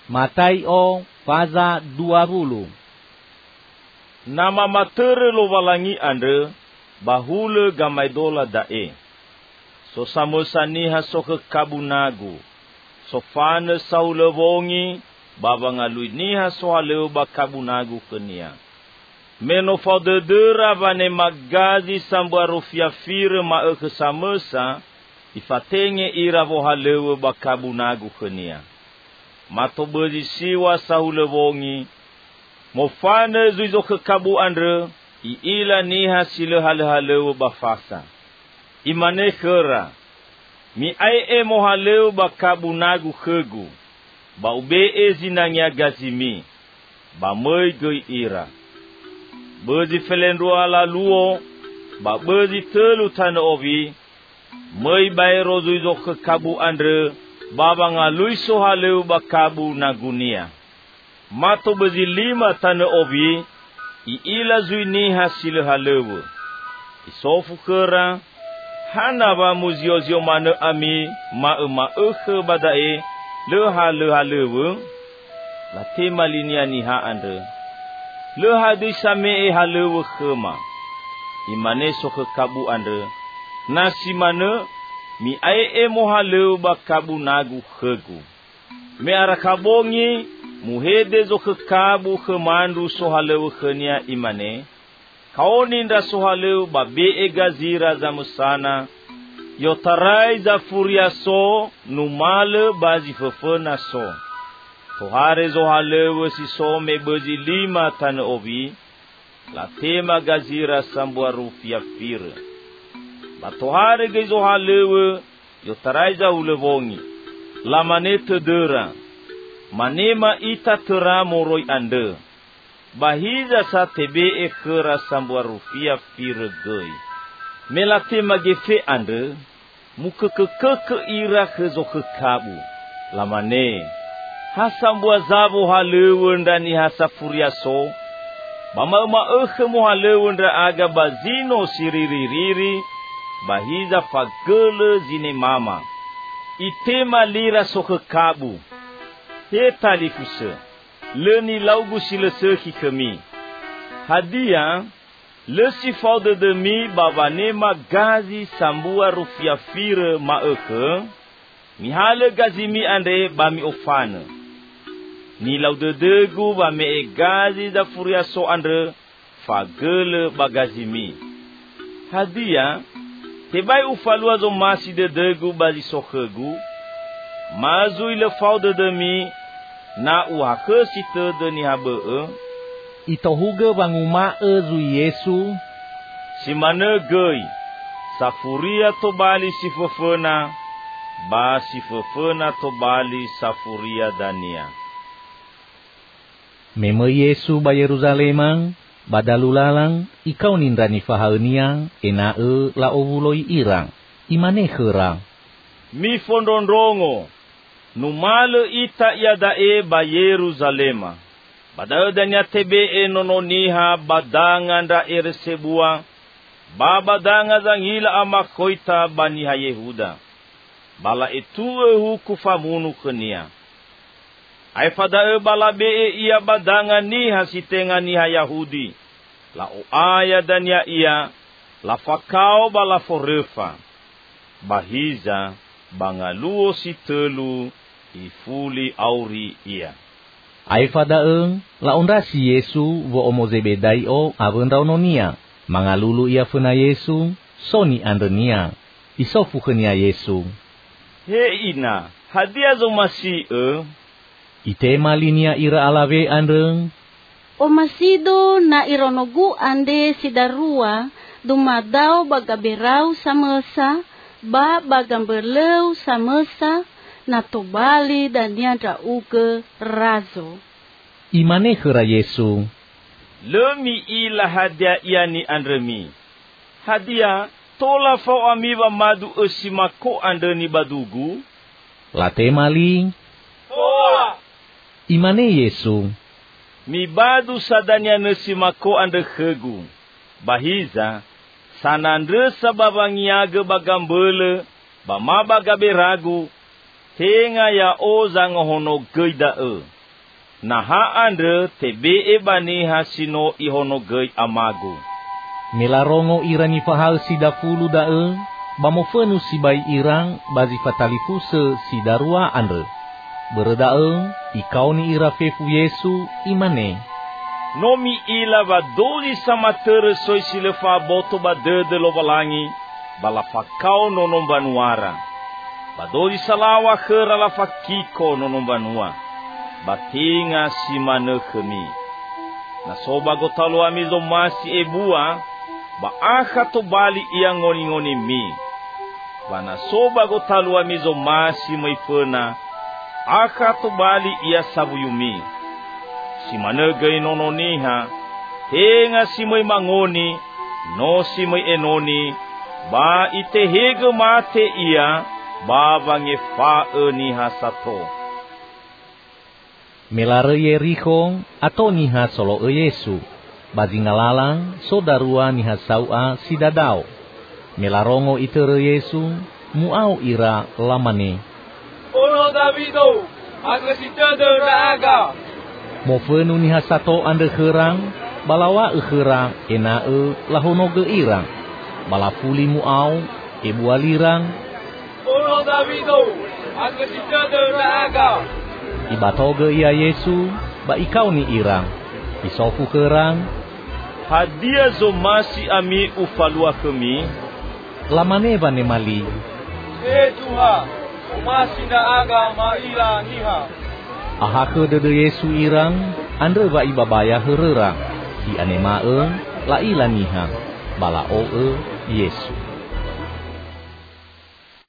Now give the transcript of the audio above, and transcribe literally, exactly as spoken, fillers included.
Mateo pasal dua puluh. Nama matere lo walangi ande bahule gamai dola dae. So samosaniha so ke kabunagu. So fane saule wongi baba ngalui niha so haleu ba kabunagu kenia. Meno faudedera vane magazi sambua rufia fire ma e kesamesa ifatenge ira vo haleu ba kabunagu kenia. Mato bezi siwa saule wongi mofane zuizo ke kabu andre i ila niha sile hale haleu ba fasa. Imane khera mi ai e mohaleu ba kabunagu khegu ba ube e zinanya gazimi ba moi goi ira bezi felendro ala luo ba bezi telu tane ovi moi bai rozu izo ke kabu andre baba ngalui so haleu ba kabu nagunia mato bezi lima tane ovi i ila zuini hasil haleu isofu khera hana ba muziozio mane ami ma ma ekhe badae leha leha lewe la tema linia niha ande leha di same e halewe khema imane soke kabu ande nasi mane mi ai e mohalewe ba kabu nagu khegu me arakabongi muhede zoke kabu khemandu so halewe khenia imane kaoni nda sohaleu babe e gazira za musana yotarai za furia so numale bazi fefena so tohare zohaleu si so me bazi lima tane ovi la tema gazira sambua rufia fire ba tohare ge zohaleu yotarai za ulevongi la manete dera manema ita tera moroi ande bahiza sa tebe e khera sambua rufia fire goi melate magefe ande mukekeke ira khezo kekabu lamane hasambua zabo halewenda ni hasafuria so bama ma ekhe mo halewenda aga bazino siriririri bahiza fagele zine mama itema lira so kekabu he talifuse leni laugu sile sehi kemi. Hadia, le sifau de demi babane magazi sambua rufia fire ma eke, mihale gazimi ande bami ofane. Ni lau de degu bame e gazi da furia so ande fagele bagazimi. Hadia, tebai ufalua zo masi de degu bazi sokhegu, mazui le fau de demi na uhake site de ni habe e itohuge banguma e zu Yesu simane gei safuria to bali sifofena ba sifofena to bali safuria dania meme Yesu ba Yerusalem badalulalang ikau nindrani fahania ena e la ovuloi irang imane khera mi fondondrongo numale ita yadae ba Yerusalema badadanya tebe e nononiha badanga nda eresebua ba badanga zangila amakoita baniha Yehuda bala etue hu kufamunu kenia ai fadae bala be e ia badanga niha sitenga niha Yahudi la oaya dania ia la fakao bala forefa bahiza bangaluo sitelu ifuli auri ia. Ai fadaeng la onda si Yesu vo omozebedai o avenda ononia. Mangalulu ia fena Yesu soni andenia. Isofu kenia Yesu. He ina hadia zo masi e. Itema linia ira alave andeng. O masido na ironogu ande sidarua dumadao bagaberau samesa ba bagamberleu samesa na tobali dan nianda uge razo. Imane khera Yesu. Lemi ila hadia iani andremi. Hadia tola fau amiwa madu esimako andeni badugu. Late mali. Toa. Imane Yesu. Mi badu sadanya nesimako ande khegu. Bahiza sanandre sababangiage bagambele bama bagaberagu tenga ya ozang hono geida e Naha andre tebe e bani hasino ihono gei amagu. Melarongo irani fahal sidafulu dae, bamofenu sibai irang bazi fatalifuse sidarua andre. Beredae, ikau ni ira fefu Yesu imane. Nomi ila ba doli sama tere soi silefa boto ba dede lo balangi, bala fakau nonom banuara. Badoli salawa khera la fakiko nonom banua. Batinga si mane kemi. Na soba gotalo amizo masi ebua, ba akha to bali ia ngoni-ngoni mi. Ba na soba gotalo amizo masi maifena, akha to bali ia sabuyumi. Si manegay nononiha, tenga si may mangoni, no si may enoni, ba itehege mate iya, babange fae niha sato. Melare Yeriko atau niha solo e Yesu, bazi ngalalang sodarua niha saua sidadao. Melarongo itere Yesu, muau ira lamane. Ono Davido, aga si teder aga. Mofenu niha sato ande herang, balawa e herang ena e lahonoge irang. Balafuli muau, e bualirang. Ono Davido, aga si teder aga. Ibatoge ia Yesu, ba ikau ni irang. Isofu herang. Hadia zo masi ami ufalua kemi. Lamane bane mali. Eh Tuhan, umasi na aga maila niha. Ahake dede Yesu irang, andre ba ibabaya hererang. Di anema e, la ila niha, bala o e Yesu.